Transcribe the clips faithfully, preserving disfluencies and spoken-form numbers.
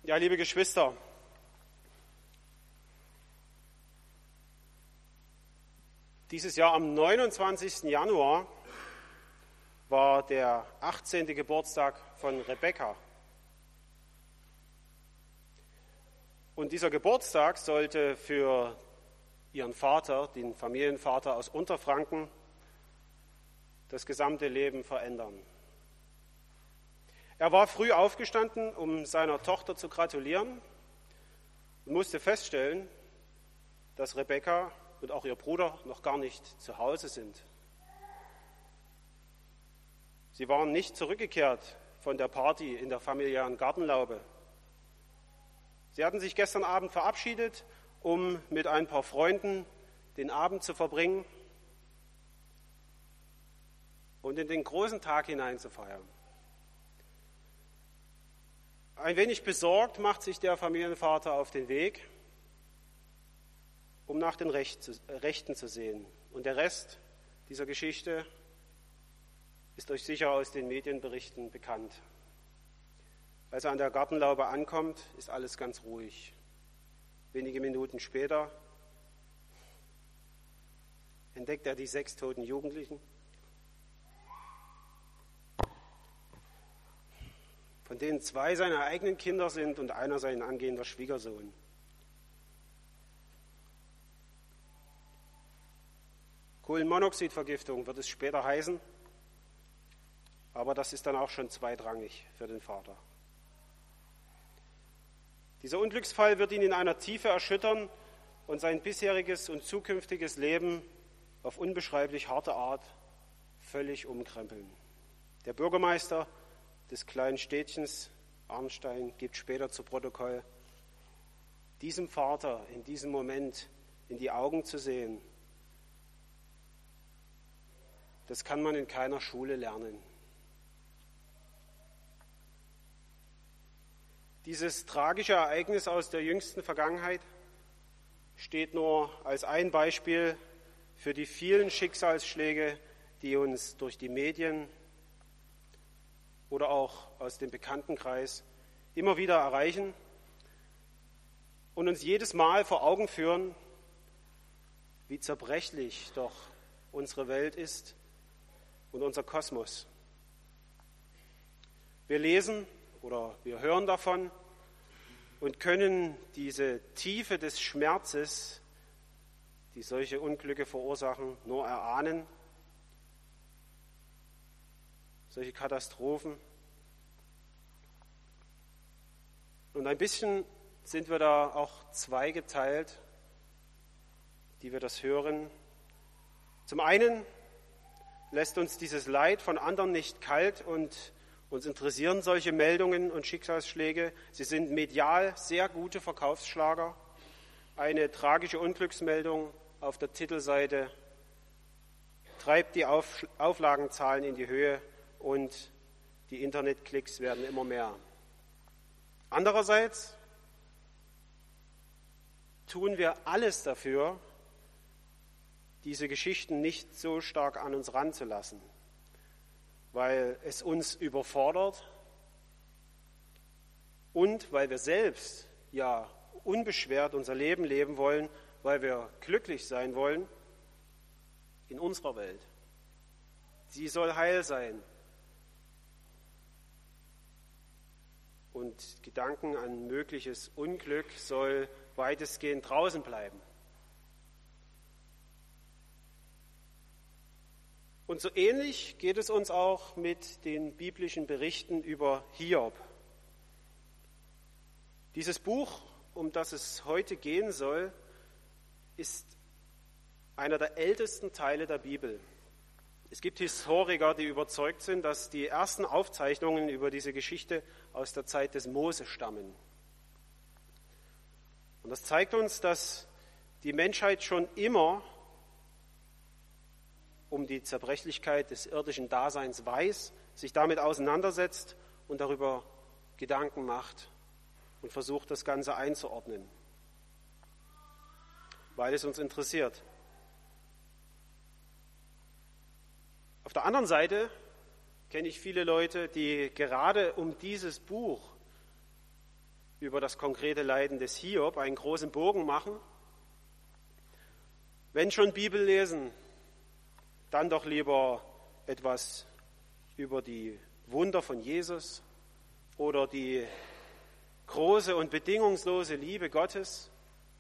Ja, liebe Geschwister, dieses Jahr am neunundzwanzigsten Januar war der achtzehnte Geburtstag von Rebekka. Und dieser Geburtstag sollte für ihren Vater, den Familienvater aus Unterfranken, das gesamte Leben verändern. Er war früh aufgestanden, um seiner Tochter zu gratulieren und musste feststellen, dass Rebekka und auch ihr Bruder noch gar nicht zu Hause sind. Sie waren nicht zurückgekehrt von der Party in der familiären Gartenlaube. Sie hatten sich gestern Abend verabschiedet, um mit ein paar Freunden den Abend zu verbringen und in den großen Tag hinein zu feiern. Ein wenig besorgt macht sich der Familienvater auf den Weg, um nach den Rechten zu sehen. Und der Rest dieser Geschichte ist euch sicher aus den Medienberichten bekannt. Als er an der Gartenlaube ankommt, ist alles ganz ruhig. Wenige Minuten später entdeckt er die sechs toten Jugendlichen, von denen zwei seine eigenen Kinder sind und einer sein angehender Schwiegersohn. Kohlenmonoxidvergiftung wird es später heißen, aber das ist dann auch schon zweitrangig für den Vater. Dieser Unglücksfall wird ihn in einer Tiefe erschüttern und sein bisheriges und zukünftiges Leben auf unbeschreiblich harte Art völlig umkrempeln. Der Bürgermeister des kleinen Städtchens Arnstein gibt später zu Protokoll: Diesem Vater in diesem Moment in die Augen zu sehen, das kann man in keiner Schule lernen. Dieses tragische Ereignis aus der jüngsten Vergangenheit steht nur als ein Beispiel für die vielen Schicksalsschläge, die uns durch die Medien oder auch aus dem Bekanntenkreis immer wieder erreichen und uns jedes Mal vor Augen führen, wie zerbrechlich doch unsere Welt ist und unser Kosmos. Wir lesen oder wir hören davon und können diese Tiefe des Schmerzes, die solche Unglücke verursachen, nur erahnen. Solche Katastrophen. Und ein bisschen sind wir da auch zweigeteilt, die wir das hören. Zum einen lässt uns dieses Leid von anderen nicht kalt und uns interessieren solche Meldungen und Schicksalsschläge. Sie sind medial sehr gute Verkaufsschlager. Eine tragische Unglücksmeldung auf der Titelseite treibt die Auf- Auflagenzahlen in die Höhe und die Internetklicks werden immer mehr. Andererseits tun wir alles dafür, diese Geschichten nicht so stark an uns ranzulassen, weil es uns überfordert und weil wir selbst ja unbeschwert unser Leben leben wollen, weil wir glücklich sein wollen in unserer Welt. Sie soll heil sein. Und Gedanken an mögliches Unglück soll weitestgehend draußen bleiben. Und so ähnlich geht es uns auch mit den biblischen Berichten über Hiob. Dieses Buch, um das es heute gehen soll, ist einer der ältesten Teile der Bibel. Es gibt Historiker, die überzeugt sind, dass die ersten Aufzeichnungen über diese Geschichte aus der Zeit des Mose stammen. Und das zeigt uns, dass die Menschheit schon immer um die Zerbrechlichkeit des irdischen Daseins weiß, sich damit auseinandersetzt und darüber Gedanken macht und versucht, das Ganze einzuordnen, weil es uns interessiert. Auf der anderen Seite kenne ich viele Leute, die gerade um dieses Buch über das konkrete Leiden des Hiob einen großen Bogen machen. Wenn schon Bibel lesen, dann doch lieber etwas über die Wunder von Jesus oder die große und bedingungslose Liebe Gottes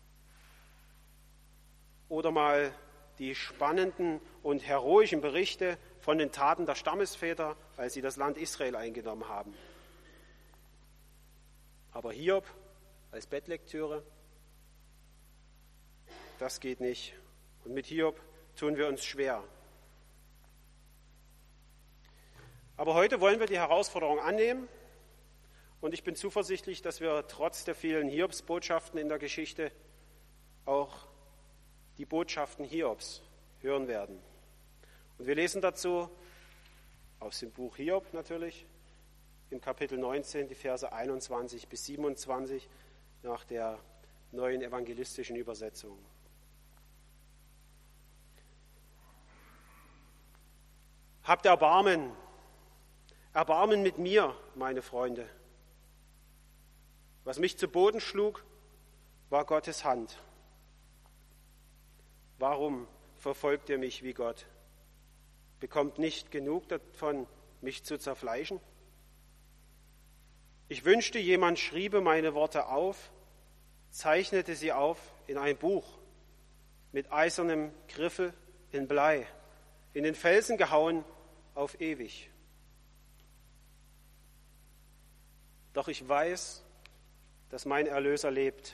oder mal die spannenden und heroischen Berichte von den Taten der Stammesväter, als sie das Land Israel eingenommen haben. Aber Hiob als Bettlektüre, das geht nicht. Und mit Hiob tun wir uns schwer. Aber heute wollen wir die Herausforderung annehmen und ich bin zuversichtlich, dass wir trotz der vielen Hiobsbotschaften in der Geschichte auch die Botschaften Hiobs hören werden. Und wir lesen dazu aus dem Buch Hiob natürlich, im Kapitel neunzehn, die Verse einundzwanzig bis siebenundzwanzig nach der neuen evangelistischen Übersetzung. Habt Erbarmen, Erbarmen mit mir, meine Freunde. Was mich zu Boden schlug, war Gottes Hand. Warum verfolgt ihr mich wie Gott? Bekommt nicht genug davon, mich zu zerfleischen? Ich wünschte, jemand schriebe meine Worte auf, zeichnete sie auf in ein Buch mit eisernem Griffel in Blei, in den Felsen gehauen auf ewig. Doch ich weiß, dass mein Erlöser lebt.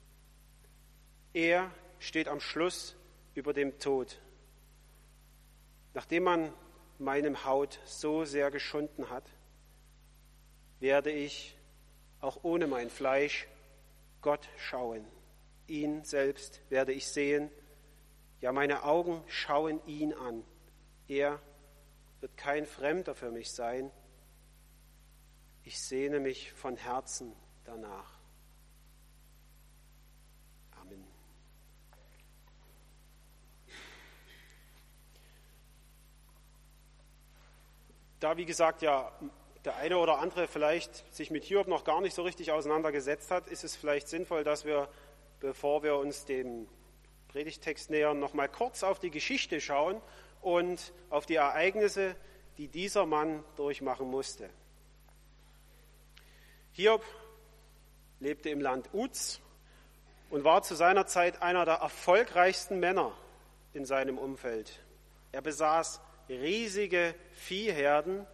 Er steht am Schluss über dem Tod. Nachdem man meinem Haut so sehr geschunden hat, werde ich auch ohne mein Fleisch Gott schauen. Ihn selbst werde ich sehen. Ja, meine Augen schauen ihn an. Er wird kein Fremder für mich sein. Ich sehne mich von Herzen danach. Amen. Da, wie gesagt, ja der eine oder andere vielleicht sich mit Hiob noch gar nicht so richtig auseinandergesetzt hat, ist es vielleicht sinnvoll, dass wir, bevor wir uns dem Predigttext nähern, noch mal kurz auf die Geschichte schauen und auf die Ereignisse, die dieser Mann durchmachen musste. Hiob lebte im Land Uz und war zu seiner Zeit einer der erfolgreichsten Männer in seinem Umfeld. Er besaß riesige Viehherden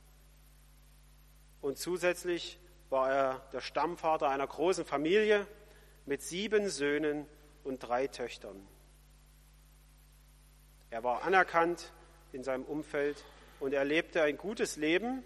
und zusätzlich war er der Stammvater einer großen Familie mit sieben Söhnen und drei Töchtern. Er war anerkannt in seinem Umfeld und er lebte ein gutes Leben,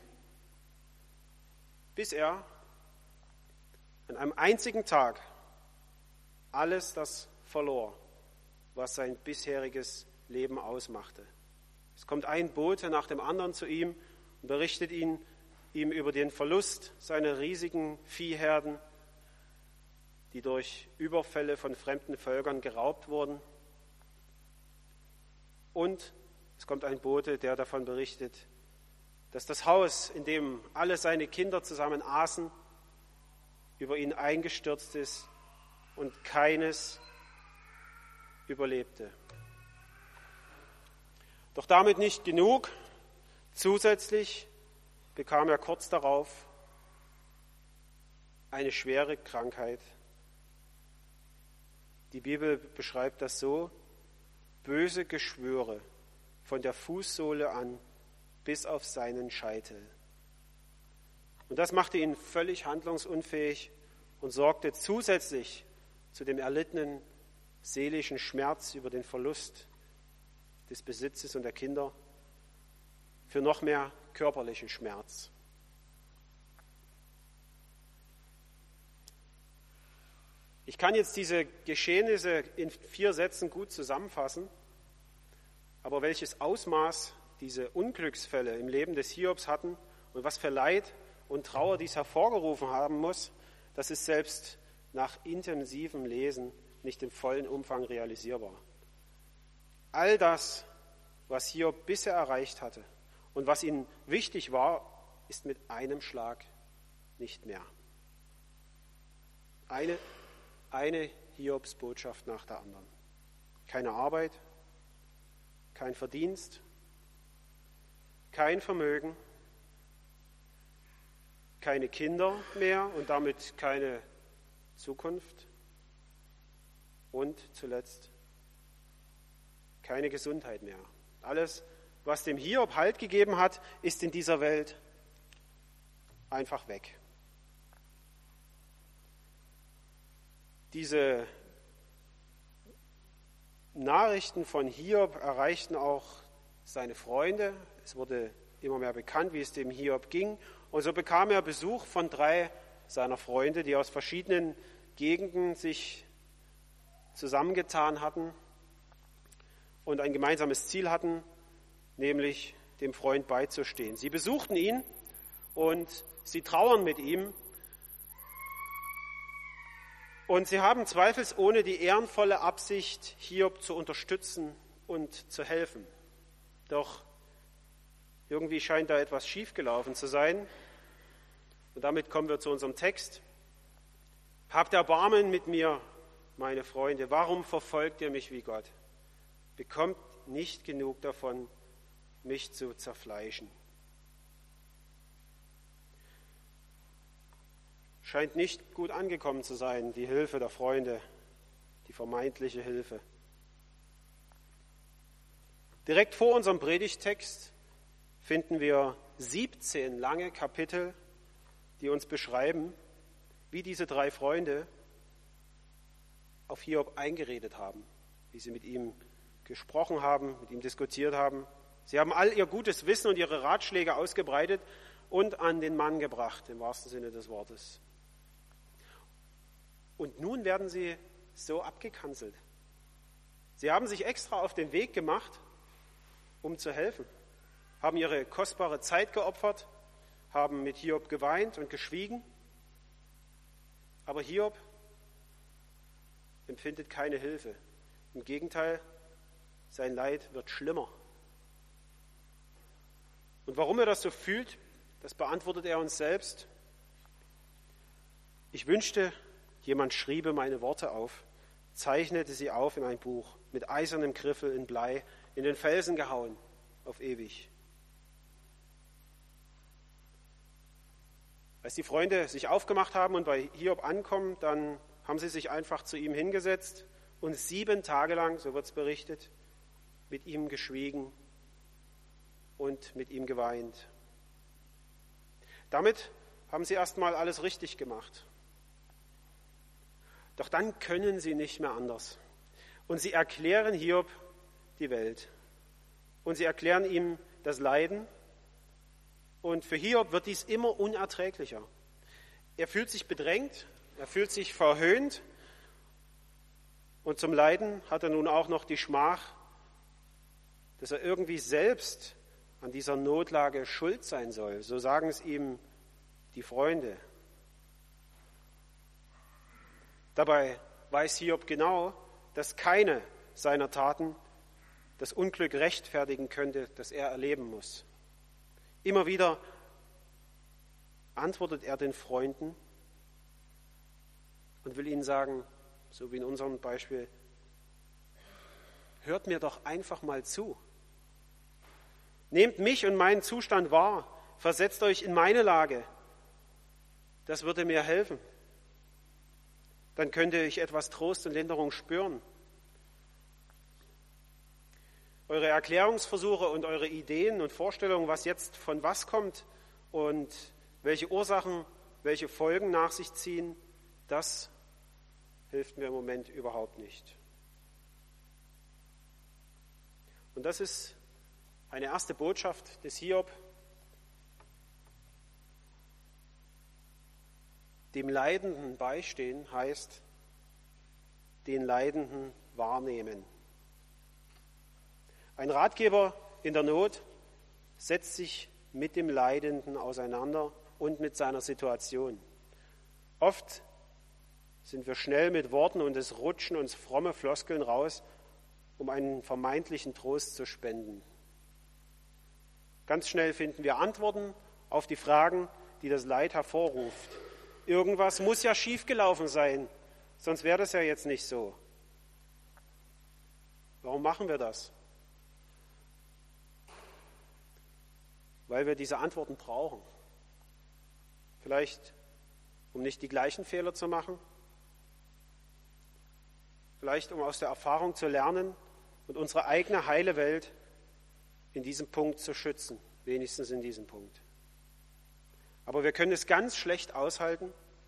bis er an einem einzigen Tag alles das verlor, was sein bisheriges Leben ausmachte. Es kommt ein Bote nach dem anderen zu ihm und berichtet ihn, ihm über den Verlust seiner riesigen Viehherden, die durch Überfälle von fremden Völkern geraubt wurden. Und es kommt ein Bote, der davon berichtet, dass das Haus, in dem alle seine Kinder zusammen aßen, über ihn eingestürzt ist und keines überlebte. Doch damit nicht genug. Zusätzlich bekam er kurz darauf eine schwere Krankheit. Die Bibel beschreibt das so: böse Geschwüre von der Fußsohle an bis auf seinen Scheitel. Und das machte ihn völlig handlungsunfähig und sorgte zusätzlich zu dem erlittenen seelischen Schmerz über den Verlust des Besitzes und der Kinder für noch mehr körperlichen Schmerz. Ich kann jetzt diese Geschehnisse in vier Sätzen gut zusammenfassen, aber welches Ausmaß diese Unglücksfälle im Leben des Hiobs hatten und was für Leid und Trauer dies hervorgerufen haben muss, das ist selbst nach intensivem Lesen nicht im vollen Umfang realisierbar. All das, was Hiob bisher erreicht hatte und was ihm wichtig war, ist mit einem Schlag nicht mehr. Eine, eine Hiobsbotschaft nach der anderen. Keine Arbeit, kein Verdienst, kein Vermögen, keine Kinder mehr und damit keine Zukunft und zuletzt keine Gesundheit mehr. Alles, was dem Hiob Halt gegeben hat, ist in dieser Welt einfach weg. Diese Nachrichten von Hiob erreichten auch seine Freunde. Es wurde immer mehr bekannt, wie es dem Hiob ging. Und so bekam er Besuch von drei seiner Freunde, die aus verschiedenen Gegenden sich zusammengetan hatten und ein gemeinsames Ziel hatten, nämlich dem Freund beizustehen. Sie besuchten ihn und sie trauern mit ihm. Und sie haben zweifelsohne die ehrenvolle Absicht, Hiob zu unterstützen und zu helfen. Doch irgendwie scheint da etwas schiefgelaufen zu sein. Und damit kommen wir zu unserem Text. Habt Erbarmen mit mir, meine Freunde. Warum verfolgt ihr mich wie Gott? Bekommt nicht genug davon, mich zu zerfleischen. Scheint nicht gut angekommen zu sein, die Hilfe der Freunde, die vermeintliche Hilfe. Direkt vor unserem Predigttext finden wir siebzehn lange Kapitel, die uns beschreiben, wie diese drei Freunde auf Hiob eingeredet haben, wie sie mit ihm gesprochen haben, mit ihm diskutiert haben. Sie haben all ihr gutes Wissen und ihre Ratschläge ausgebreitet und an den Mann gebracht, im wahrsten Sinne des Wortes. Und nun werden sie so abgekanzelt. Sie haben sich extra auf den Weg gemacht, um zu helfen, haben ihre kostbare Zeit geopfert, haben mit Hiob geweint und geschwiegen. Aber Hiob empfindet keine Hilfe. Im Gegenteil, sein Leid wird schlimmer. Und warum er das so fühlt, das beantwortet er uns selbst. Ich wünschte, jemand schriebe meine Worte auf, zeichnete sie auf in ein Buch, mit eisernem Griffel in Blei, in den Felsen gehauen, auf ewig. Als die Freunde sich aufgemacht haben und bei Hiob ankommen, dann haben sie sich einfach zu ihm hingesetzt und sieben Tage lang, so wird es berichtet, mit ihm geschwiegen und mit ihm geweint. Damit haben sie erstmal alles richtig gemacht. Doch dann können sie nicht mehr anders. Und sie erklären Hiob die Welt. Und sie erklären ihm das Leiden. Und für Hiob wird dies immer unerträglicher. Er fühlt sich bedrängt, er fühlt sich verhöhnt. Und zum Leiden hat er nun auch noch die Schmach, dass er irgendwie selbst an dieser Notlage schuld sein soll. So sagen es ihm die Freunde. Dabei weiß Hiob genau, dass keine seiner Taten das Unglück rechtfertigen könnte, das er erleben muss. Immer wieder antwortet er den Freunden und will ihnen sagen, so wie in unserem Beispiel, hört mir doch einfach mal zu. Nehmt mich und meinen Zustand wahr, versetzt euch in meine Lage. Das würde mir helfen. Dann könnte ich etwas Trost und Linderung spüren. Eure Erklärungsversuche und eure Ideen und Vorstellungen, was jetzt von was kommt und welche Ursachen, welche Folgen nach sich ziehen, das hilft mir im Moment überhaupt nicht. Und das ist eine erste Botschaft des Hiob. Dem Leidenden beistehen heißt, den Leidenden wahrnehmen. Ein Ratgeber in der Not setzt sich mit dem Leidenden auseinander und mit seiner Situation. Oft sind wir schnell mit Worten und es rutschen uns fromme Floskeln raus, um einen vermeintlichen Trost zu spenden. Ganz schnell finden wir Antworten auf die Fragen, die das Leid hervorruft. irgendwas muss ja schiefgelaufen sein, sonst wäre das ja jetzt nicht so. Warum machen wir das? Weil wir diese Antworten brauchen. Vielleicht, um nicht die gleichen Fehler zu machen. Vielleicht, um aus der Erfahrung zu lernen und unsere eigene heile Welt in diesem Punkt zu schützen. Wenigstens in diesem Punkt. Aber wir können es ganz schlecht aushalten,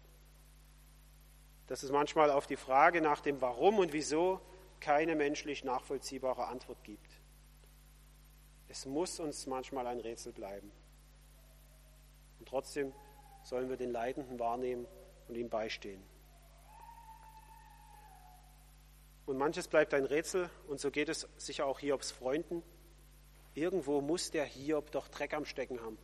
dass es manchmal auf die Frage nach dem Warum und Wieso keine menschlich nachvollziehbare Antwort gibt. Es muss uns manchmal ein Rätsel bleiben. Und trotzdem sollen wir den Leidenden wahrnehmen und ihm beistehen. Und manches bleibt ein Rätsel, und so geht es sicher auch Hiobs Freunden. Irgendwo muss der Hiob doch Dreck am Stecken haben.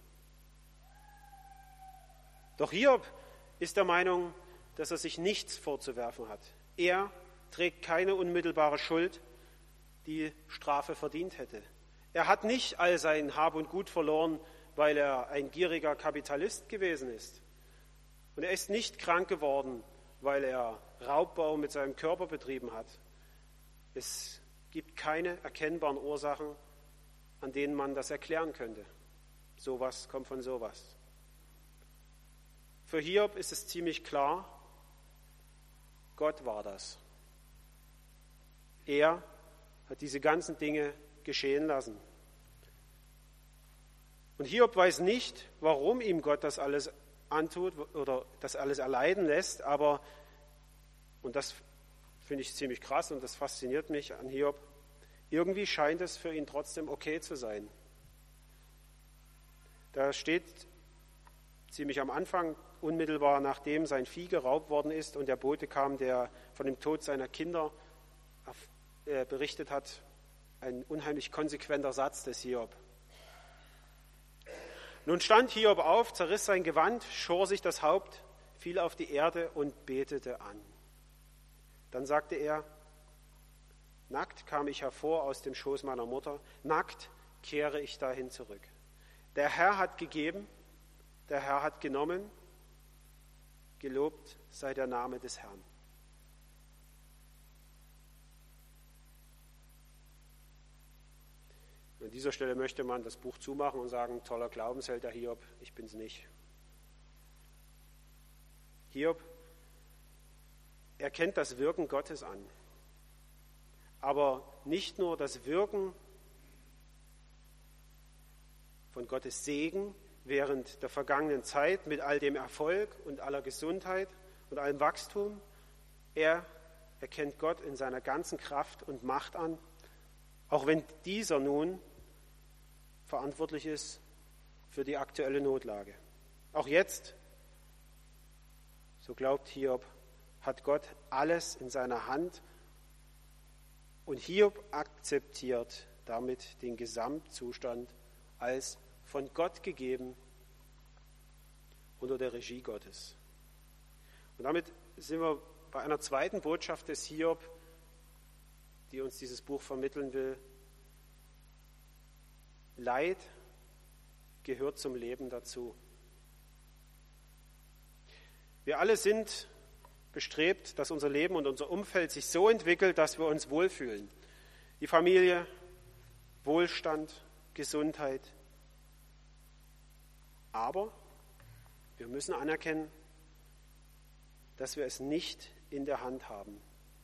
Doch Hiob ist der Meinung, dass er sich nichts vorzuwerfen hat. Er trägt keine unmittelbare Schuld, die Strafe verdient hätte. Er hat nicht all sein Hab und Gut verloren, weil er ein gieriger Kapitalist gewesen ist. Und er ist nicht krank geworden, weil er Raubbau mit seinem Körper betrieben hat. Es gibt keine erkennbaren Ursachen, an denen man das erklären könnte. Sowas kommt von sowas. Für Hiob ist es ziemlich klar, Gott war das. Er hat diese ganzen Dinge geschehen lassen. Und Hiob weiß nicht, warum ihm Gott das alles antut oder das alles erleiden lässt, aber, und das finde ich ziemlich krass und das fasziniert mich an Hiob, irgendwie scheint es für ihn trotzdem okay zu sein. Da steht ziemlich am Anfang, unmittelbar nachdem sein Vieh geraubt worden ist und der Bote kam, der von dem Tod seiner Kinder berichtet hat, ein unheimlich konsequenter Satz des Hiob. Nun stand Hiob auf, zerriss sein Gewand, schor sich das Haupt, fiel auf die Erde und betete an. Dann sagte er, nackt kam ich hervor aus dem Schoß meiner Mutter, nackt kehre ich dahin zurück. Der Herr hat gegeben, der Herr hat genommen, gelobt sei der Name des Herrn. An dieser Stelle möchte man das Buch zumachen und sagen, toller Glaubensheld der Hiob, ich bin's nicht. Hiob erkennt das Wirken Gottes an, aber nicht nur das Wirken von Gottes Segen während der vergangenen Zeit mit all dem Erfolg und aller Gesundheit und allem Wachstum. Er erkennt Gott in seiner ganzen Kraft und Macht an, auch wenn dieser nun verantwortlich ist für die aktuelle Notlage. Auch jetzt, so glaubt Hiob, hat Gott alles in seiner Hand und Hiob akzeptiert damit den Gesamtzustand als von Gott gegeben unter der Regie Gottes. Und damit sind wir bei einer zweiten Botschaft des Hiob, die uns dieses Buch vermitteln will. Leid gehört zum Leben dazu. Wir alle sind bestrebt, dass unser Leben und unser Umfeld sich so entwickelt, dass wir uns wohlfühlen. Die Familie, Wohlstand, Gesundheit. Aber wir müssen anerkennen, dass wir es nicht in der Hand haben.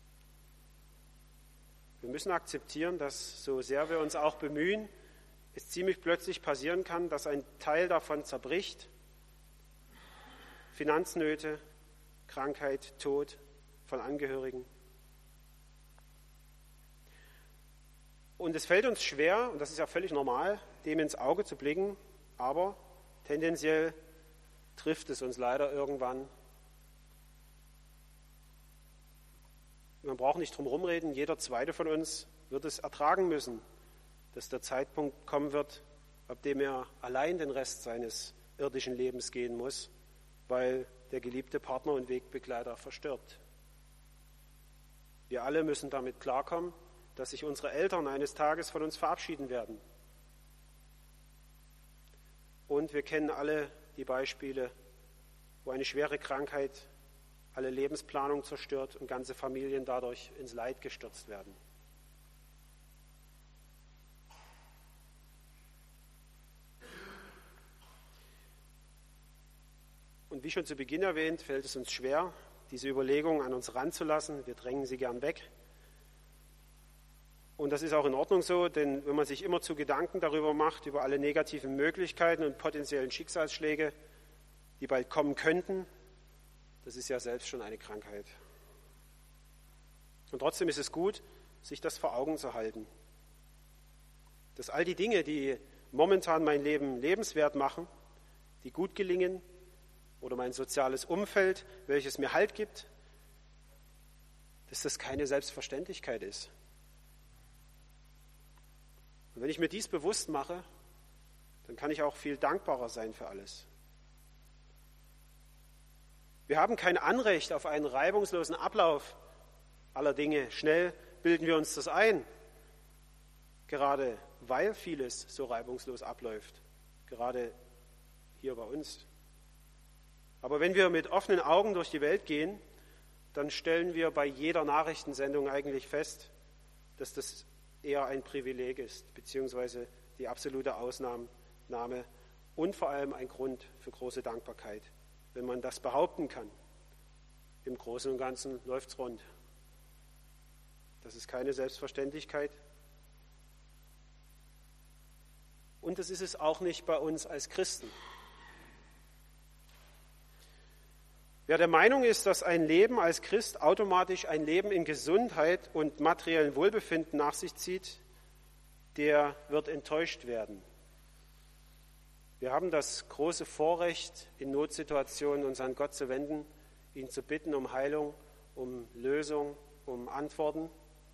Wir müssen akzeptieren, dass so sehr wir uns auch bemühen, es ziemlich plötzlich passieren kann, dass ein Teil davon zerbricht. Finanznöte, Krankheit, Tod von Angehörigen. Und es fällt uns schwer, und das ist ja völlig normal, dem ins Auge zu blicken, aber tendenziell trifft es uns leider irgendwann. Man braucht nicht drum rumreden, jeder Zweite von uns wird es ertragen müssen, dass der Zeitpunkt kommen wird, ab dem er allein den Rest seines irdischen Lebens gehen muss, weil der geliebte Partner und Wegbegleiter verstirbt. Wir alle müssen damit klarkommen, dass sich unsere Eltern eines Tages von uns verabschieden werden. Und wir kennen alle die Beispiele, wo eine schwere Krankheit alle Lebensplanung zerstört und ganze Familien dadurch ins Leid gestürzt werden. Und wie schon zu Beginn erwähnt, fällt es uns schwer, diese Überlegungen an uns ranzulassen. Wir drängen sie gern weg. Und das ist auch in Ordnung so, denn wenn man sich immer zu Gedanken darüber macht, über alle negativen Möglichkeiten und potenziellen Schicksalsschläge, die bald kommen könnten, das ist ja selbst schon eine Krankheit. Und trotzdem ist es gut, sich das vor Augen zu halten. Dass all die Dinge, die momentan mein Leben lebenswert machen, die gut gelingen, oder mein soziales Umfeld, welches mir Halt gibt, dass das keine Selbstverständlichkeit ist. Und wenn ich mir dies bewusst mache, dann kann ich auch viel dankbarer sein für alles. Wir haben kein Anrecht auf einen reibungslosen Ablauf aller Dinge. Schnell bilden wir uns das ein, gerade weil vieles so reibungslos abläuft, gerade hier bei uns. Aber wenn wir mit offenen Augen durch die Welt gehen, dann stellen wir bei jeder Nachrichtensendung eigentlich fest, dass das eher ein Privileg ist, beziehungsweise die absolute Ausnahme und vor allem ein Grund für große Dankbarkeit, wenn man das behaupten kann. Im Großen und Ganzen läuft es rund. Das ist keine Selbstverständlichkeit. Und das ist es auch nicht bei uns als Christen. Wer der Meinung ist, dass ein Leben als Christ automatisch ein Leben in Gesundheit und materiellem Wohlbefinden nach sich zieht, der wird enttäuscht werden. Wir haben das große Vorrecht, in Notsituationen uns an Gott zu wenden, ihn zu bitten um Heilung, um Lösung, um Antworten.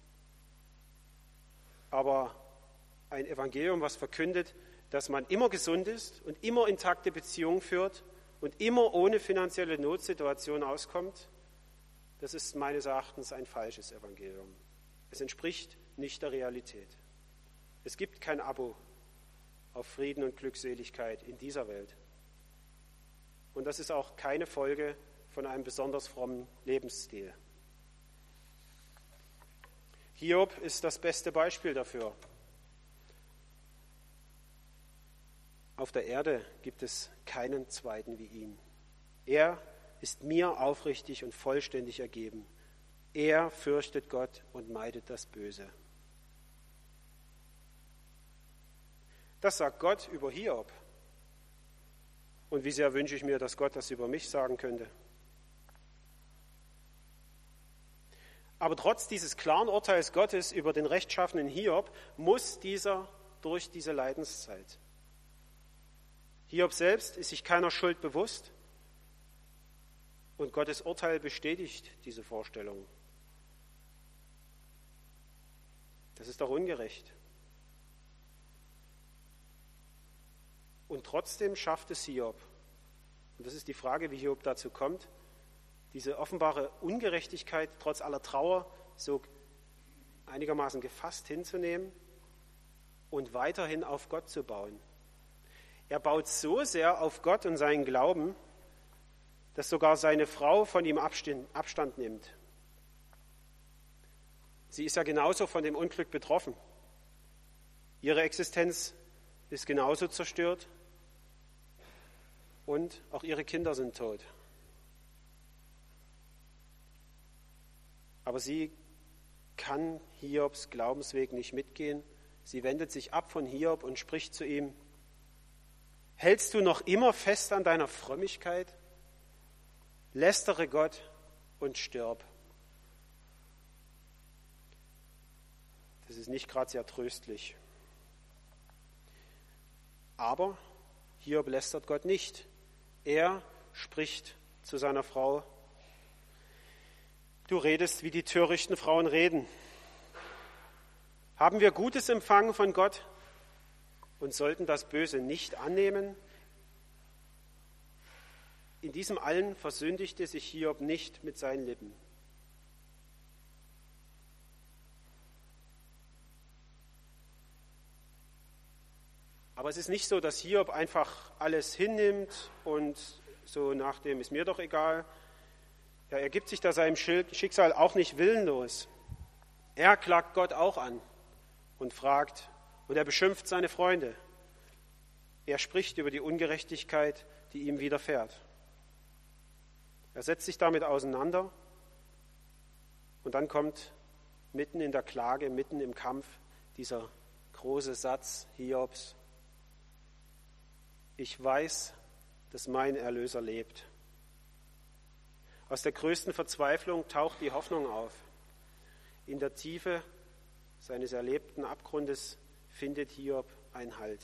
Aber ein Evangelium, was verkündet, dass man immer gesund ist und immer intakte Beziehungen führt, und immer ohne finanzielle Notsituation auskommt, das ist meines Erachtens ein falsches Evangelium. Es entspricht nicht der Realität. Es gibt kein Abo auf Frieden und Glückseligkeit in dieser Welt. Und das ist auch keine Folge von einem besonders frommen Lebensstil. Hiob ist das beste Beispiel dafür. Auf der Erde gibt es keinen zweiten wie ihn. Er ist mir aufrichtig und vollständig ergeben. Er fürchtet Gott und meidet das Böse. Das sagt Gott über Hiob. Und wie sehr wünsche ich mir, dass Gott das über mich sagen könnte. Aber trotz dieses klaren Urteils Gottes über den rechtschaffenen Hiob muss dieser durch diese Leidenszeit. Hiob selbst ist sich keiner Schuld bewusst und Gottes Urteil bestätigt diese Vorstellung. Das ist doch ungerecht. Und trotzdem schafft es Hiob, und das ist die Frage, wie Hiob dazu kommt, diese offenbare Ungerechtigkeit trotz aller Trauer so einigermaßen gefasst hinzunehmen und weiterhin auf Gott zu bauen. Er baut so sehr auf Gott und seinen Glauben, dass sogar seine Frau von ihm Abstand nimmt. Sie ist ja genauso von dem Unglück betroffen. Ihre Existenz ist genauso zerstört und auch ihre Kinder sind tot. Aber sie kann Hiobs Glaubensweg nicht mitgehen. Sie wendet sich ab von Hiob und spricht zu ihm: Hältst du noch immer fest an deiner Frömmigkeit? Lästere Gott und stirb. Das ist nicht gerade sehr tröstlich. Aber Hiob lästert Gott nicht. Er spricht zu seiner Frau: Du redest, wie die törichten Frauen reden. Haben wir Gutes empfangen von Gott und sollten das Böse nicht annehmen? In diesem allen versündigte sich Hiob nicht mit seinen Lippen. Aber es ist nicht so, dass Hiob einfach alles hinnimmt und so nach dem, ist mir doch egal. Ja, er gibt sich da seinem Schicksal auch nicht willenlos. Er klagt Gott auch an und fragt, und er beschimpft seine Freunde. Er spricht über die Ungerechtigkeit, die ihm widerfährt. Er setzt sich damit auseinander und dann kommt mitten in der Klage, mitten im Kampf dieser große Satz Hiobs: Ich weiß, dass mein Erlöser lebt. Aus der größten Verzweiflung taucht die Hoffnung auf. In der Tiefe seines erlebten Abgrundes findet Hiob einen Halt.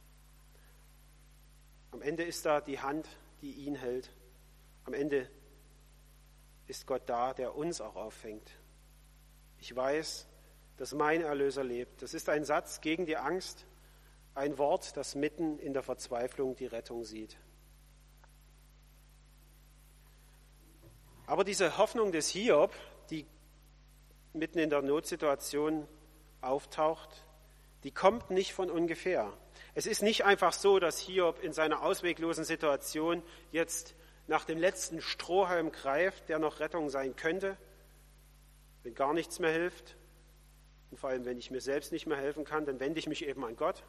Am Ende ist da die Hand, die ihn hält. Am Ende ist Gott da, der uns auch auffängt. Ich weiß, dass mein Erlöser lebt. Das ist ein Satz gegen die Angst, ein Wort, das mitten in der Verzweiflung die Rettung sieht. Aber diese Hoffnung des Hiob, die mitten in der Notsituation auftaucht, die kommt nicht von ungefähr. Es ist nicht einfach so, dass Hiob in seiner ausweglosen Situation jetzt nach dem letzten Strohhalm greift, der noch Rettung sein könnte, wenn gar nichts mehr hilft. Und vor allem, wenn ich mir selbst nicht mehr helfen kann, dann wende ich mich eben an Gott.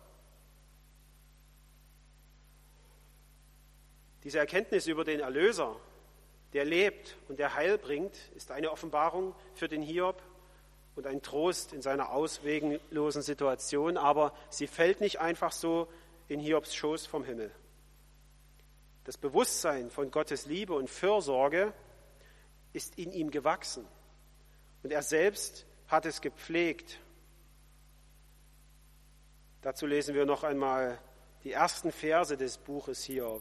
Diese Erkenntnis über den Erlöser, der lebt und der Heil bringt, ist eine Offenbarung für den Hiob und ein Trost in seiner ausweglosen Situation, aber sie fällt nicht einfach so in Hiobs Schoß vom Himmel. Das Bewusstsein von Gottes Liebe und Fürsorge ist in ihm gewachsen und er selbst hat es gepflegt. Dazu lesen wir noch einmal die ersten Verse des Buches Hiob.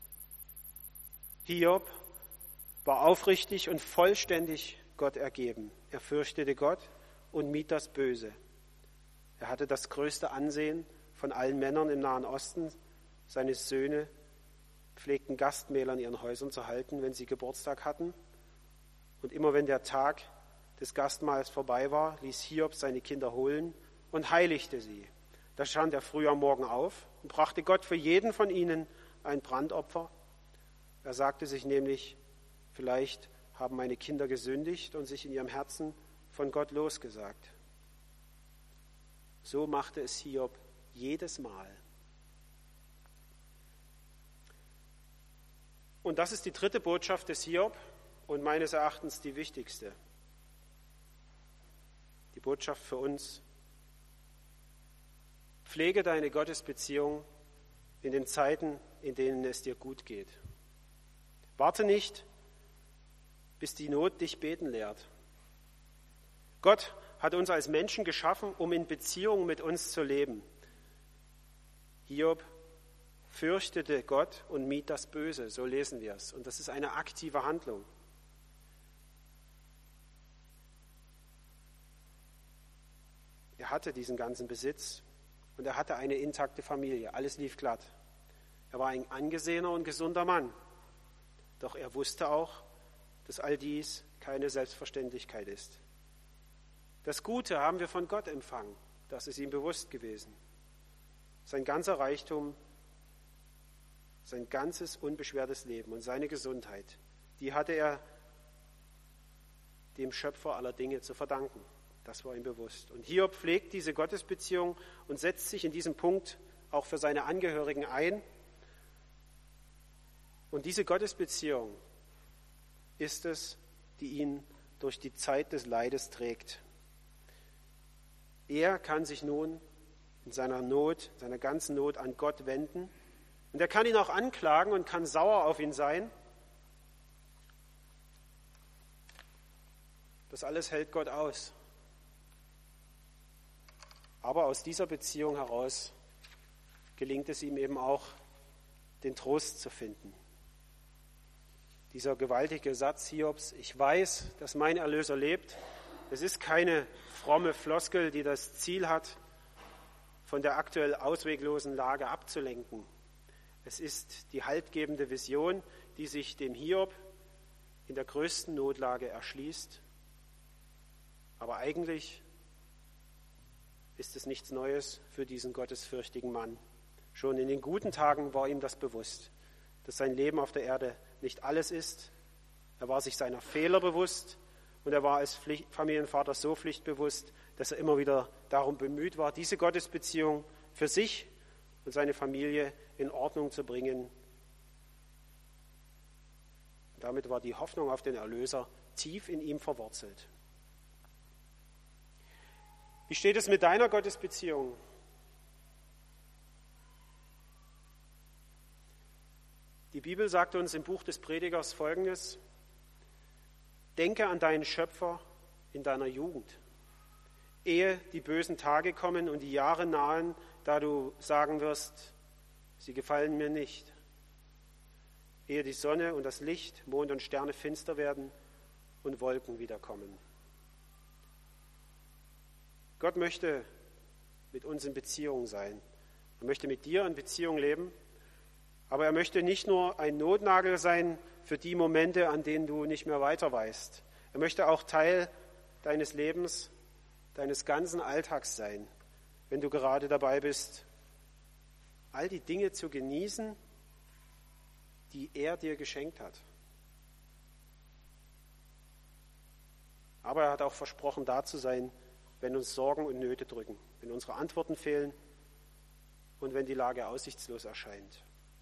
Hiob war aufrichtig und vollständig Gott ergeben. Er fürchtete Gott und mied das Böse. Er hatte das größte Ansehen von allen Männern im Nahen Osten. Seine Söhne pflegten Gastmähler in ihren Häusern zu halten, wenn sie Geburtstag hatten. Und immer wenn der Tag des Gastmahls vorbei war, ließ Hiob seine Kinder holen und heiligte sie. Da stand er früh am Morgen auf und brachte Gott für jeden von ihnen ein Brandopfer. Er sagte sich nämlich, vielleicht haben meine Kinder gesündigt und sich in ihrem Herzen von Gott losgesagt. So machte es Hiob jedes Mal. Und das ist die dritte Botschaft des Hiob und meines Erachtens die wichtigste. Die Botschaft für uns: Pflege deine Gottesbeziehung in den Zeiten, in denen es dir gut geht. Warte nicht, bis die Not dich beten lehrt. Gott hat uns als Menschen geschaffen, um in Beziehung mit uns zu leben. Hiob fürchtete Gott und mied das Böse, so lesen wir es. Und das ist eine aktive Handlung. Er hatte diesen ganzen Besitz und er hatte eine intakte Familie. Alles lief glatt. Er war ein angesehener und gesunder Mann. Doch er wusste auch, dass all dies keine Selbstverständlichkeit ist. Das Gute haben wir von Gott empfangen, das ist ihm bewusst gewesen. Sein ganzer Reichtum, sein ganzes unbeschwertes Leben und seine Gesundheit, die hatte er dem Schöpfer aller Dinge zu verdanken. Das war ihm bewusst. Und Hiob pflegt diese Gottesbeziehung und setzt sich in diesem Punkt auch für seine Angehörigen ein. Und diese Gottesbeziehung ist es, die ihn durch die Zeit des Leides trägt. Er kann sich nun in seiner Not, seiner ganzen Not an Gott wenden. Und er kann ihn auch anklagen und kann sauer auf ihn sein. Das alles hält Gott aus. Aber aus dieser Beziehung heraus gelingt es ihm eben auch, den Trost zu finden. Dieser gewaltige Satz Hiobs: Ich weiß, dass mein Erlöser lebt. Es ist keine fromme Floskel, die das Ziel hat, von der aktuell ausweglosen Lage abzulenken. Es ist die haltgebende Vision, die sich dem Hiob in der größten Notlage erschließt. Aber eigentlich ist es nichts Neues für diesen gottesfürchtigen Mann. Schon in den guten Tagen war ihm das bewusst, dass sein Leben auf der Erde nicht alles ist. Er war sich seiner Fehler bewusst und er war als Pflicht, Familienvater so pflichtbewusst, dass er immer wieder darum bemüht war, diese Gottesbeziehung für sich und seine Familie in Ordnung zu bringen. Damit war die Hoffnung auf den Erlöser tief in ihm verwurzelt. Wie steht es mit deiner Gottesbeziehung? Die Bibel sagt uns im Buch des Predigers Folgendes: Denke an deinen Schöpfer in deiner Jugend, ehe die bösen Tage kommen und die Jahre nahen, da du sagen wirst, sie gefallen mir nicht. Ehe die Sonne und das Licht, Mond und Sterne finster werden und Wolken wiederkommen. Gott möchte mit uns in Beziehung sein. Er möchte mit dir in Beziehung leben, aber er möchte nicht nur ein Notnagel sein für die Momente, an denen du nicht mehr weiter weißt. Er möchte auch Teil deines Lebens, deines ganzen Alltags sein, wenn du gerade dabei bist, all die Dinge zu genießen, die er dir geschenkt hat. Aber er hat auch versprochen, da zu sein, wenn uns Sorgen und Nöte drücken, wenn unsere Antworten fehlen und wenn die Lage aussichtslos erscheint.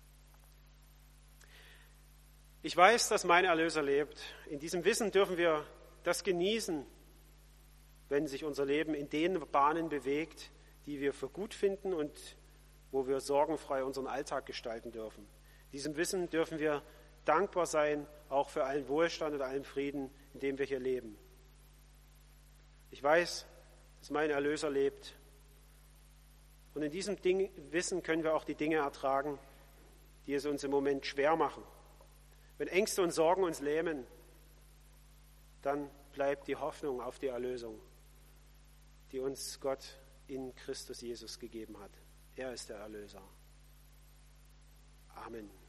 Ich weiß, dass mein Erlöser lebt. In diesem Wissen dürfen wir das genießen, wenn sich unser Leben in den Bahnen bewegt, die wir für gut finden und wo wir sorgenfrei unseren Alltag gestalten dürfen. In diesem Wissen dürfen wir dankbar sein, auch für allen Wohlstand und allen Frieden, in dem wir hier leben. Ich weiß, dass mein Erlöser lebt. Und in diesem Ding, Wissen können wir auch die Dinge ertragen, die es uns im Moment schwer machen. Wenn Ängste und Sorgen uns lähmen, dann bleibt die Hoffnung auf die Erlösung, die uns Gott in Christus Jesus gegeben hat. Er ist der Erlöser. Amen.